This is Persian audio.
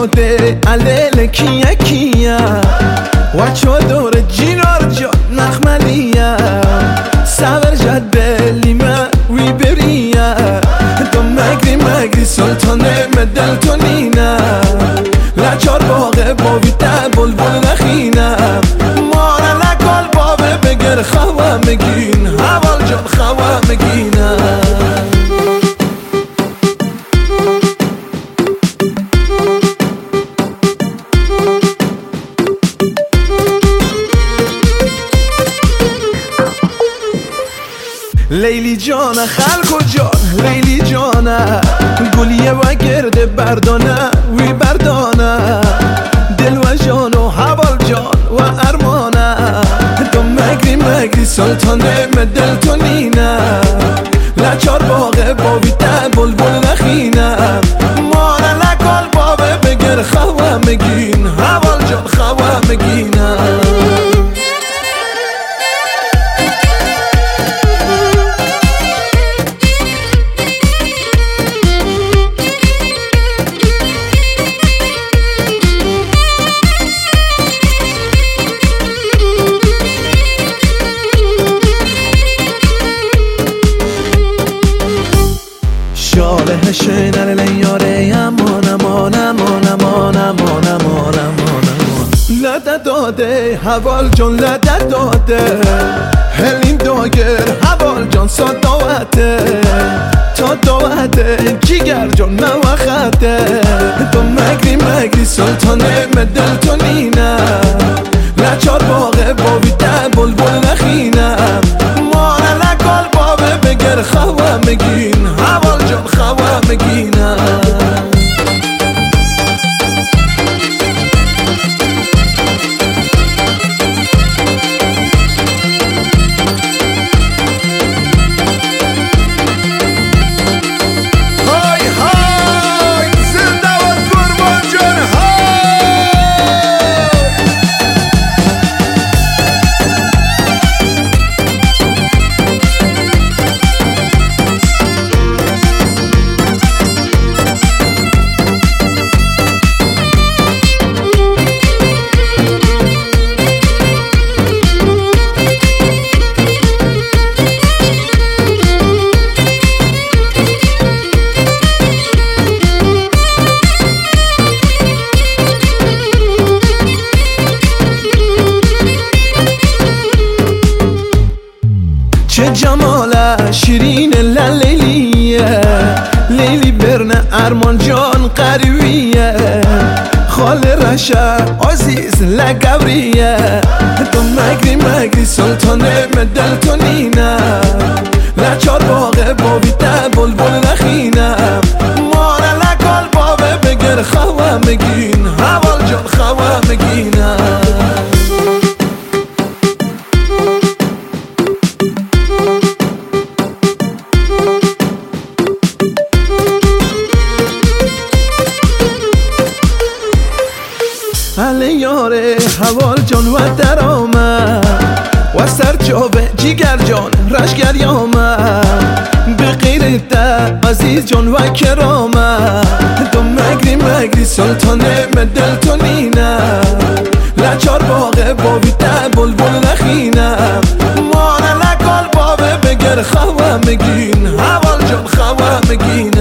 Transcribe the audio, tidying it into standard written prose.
شده علیل کیه کیه و چادر جینار جا نخملیه سور جد لیمه وی بریه دو مگری سلطان مدل تو نینه لچار باغه باویده بلبل نخینه ماره لکال بابه بگر خواه مگین حوال جان خواه مگینه لیلی جان خلق و جان لیلی جانه گلیه و گرده بردانه وی بردانه دل و جان و حوال جان و ارمانه تو مگری سلطان مدل تو نینه لچار باغه باویده بلبل نخینه ماره لکال بابه بگر خواه مگین حوال جان خواه مگینه شاله شنر لیاره امان امان امان امان امان امان امان لده داده حوال جان لده داده هلین داگر حوال جان صداوته تا داوته جیگر جان نوخته تو مگری سلطان مدل تو نینه لچار باغه باویده بلبل نخینه ماره لکال بابه بگر خواه مگین حوال جان خواه مگینه چه جماله شیرین لیلیه لیلی برنه ارمان جان قریبیه خال رشه عزیز لگوریه تو مگری سلطان مدل تو نینه لچار باغه باویده بلبل نخینه ماره لکال بابه بگر خواه مگین حوال جان خواه مگینه علی یاره حوال جان و درامه و سر جابه جیگر جان رشگر یامه به غیرت عزیز جان و کرامه تو مگری سلطان مدل تو نینه لچار باغه باویده بلبل نخینه ماره لکال بابه بگر خواه مگین حوال جان خواه مگینه